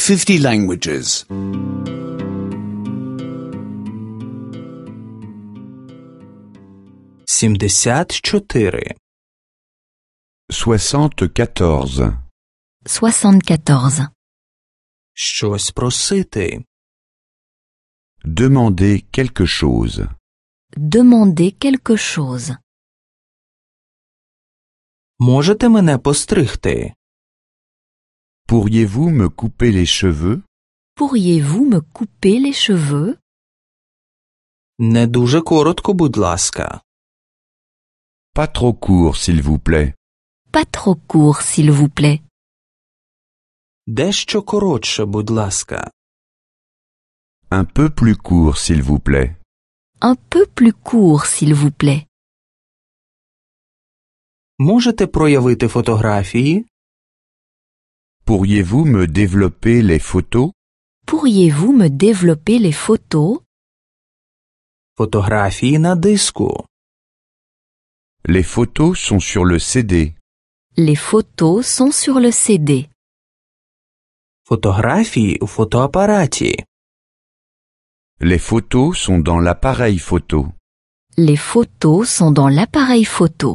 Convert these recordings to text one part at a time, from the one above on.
50 languages. 74. 74. 74. Щось просити. Demandez quelque chose. Demander quelque chose. Можете мене постригти? Pourriez-vous me couper les cheveux? Pourriez-vous me couper les cheveux? Не дуже коротко, будь ласка. Pas trop court, s'il vous plaît. Pas trop court, s'il vous plaît. Дещо коротше, будь ласка. Un peu plus court, s'il vous plaît. Un peu plus court, s'il vous plaît. Можете проявити фотографії? Pourriez-vous me développer les photos? Pourriez-vous me développer les photos? Фотографії на диску. Les photos sont sur le CD. Les photos sont sur le CD. Фотографії у фотоапараті. Les photos sont dans l'appareil photo. Les photos sont dans l'appareil photo.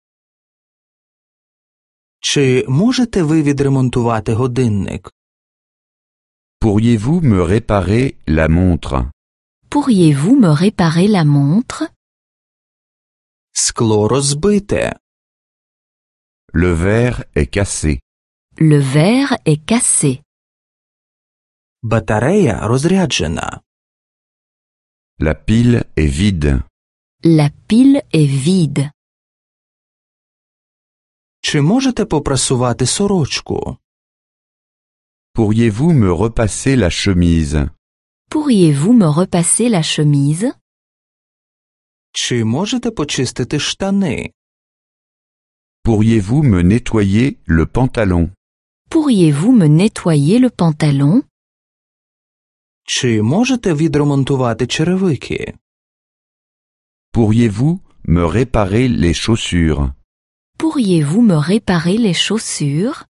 Чи можете ви відремонтувати годинник? Pourriez-vous me réparer la montre? Pourriez-vous me réparer la montre? Скло розбите. Le verre est cassé. Le verre est cassé. Батарея розряджена. La pile est vide. La pile est vide. Чи можете попрасувати сорочку? Pourriez-vous me repasser la chemise? Pourriez-vous me repasser la chemise? Чи можете почистити штани? Pourriez-vous me nettoyer le pantalon? Pourriez-vous me nettoyer le pantalon? Чи можете відремонтувати черевики? Pourriez-vous me réparer les chaussures? Pourriez-vous me réparer les chaussures?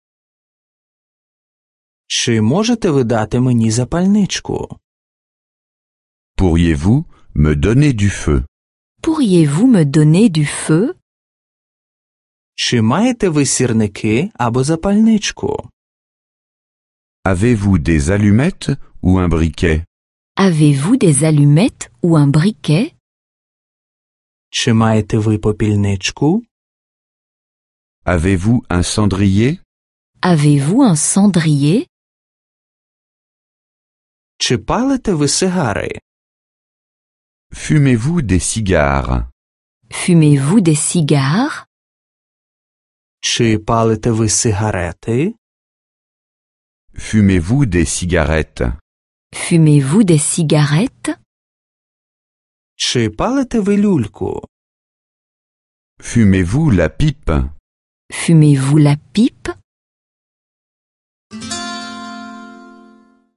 Чи можете ви дати мені запальничку? Pourriez-vous me donner du feu? Pourriez-vous me donner du feu? Чи маєте ви сірники або запальничку? Avez-vous des allumettes ou un briquet? Avez-vous des allumettes ou un briquet? Чи маєте ви попільничку? Avez-vous un cendrier? Avez-vous un cendrier? Чи палите ви сигари? Fumez-vous des cigares? Fumez-vous des cigares? Чи палите ви сигарети? Fumez-vous des cigarettes? Fumez-vous des cigarettes? Чи палите ви люльку? Fumez-vous la pipe? Fumez-vous la pipe?